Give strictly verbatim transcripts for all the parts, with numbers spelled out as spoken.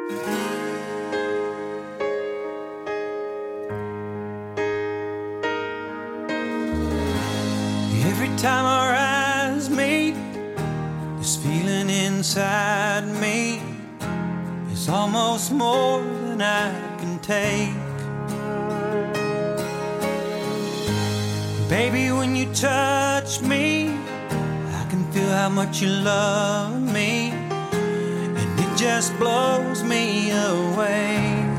Every time our eyes meet, this feeling inside me is almost more than I can take. Baby, when you touch me, I can feel how much you love me, and it just blows me away.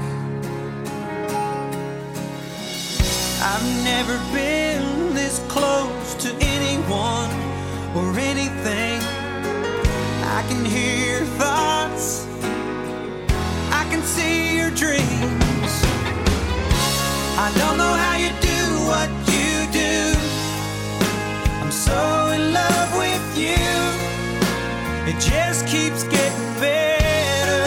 I've never been this close to anyone or anything. I can hear your thoughts, I can see your dreams. I don't know how you do what you do. I'm so in love with you. It just keeps getting better.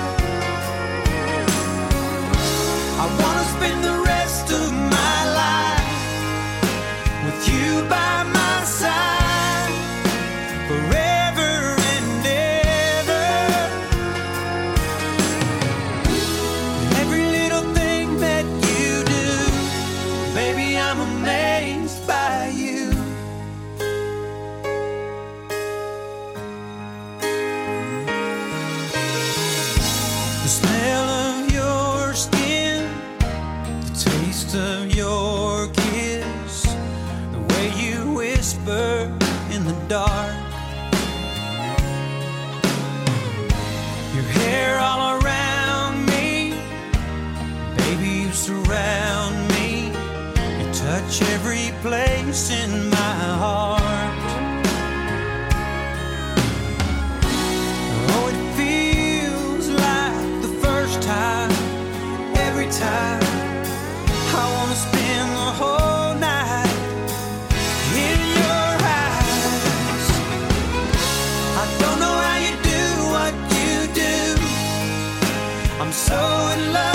I wanna spend the rest of my life with you by my side forever and ever. Every little thing that you do, baby, I'm amazed by you. The smell of your skin, the taste of your kiss, the way you whisper in the dark, your hair all around me, baby, you surround me, you touch every place in my heart. Oh, it feels like the first time, every time. I wanna spend the whole night in your eyes. I don't know how you do what you do. I'm so in love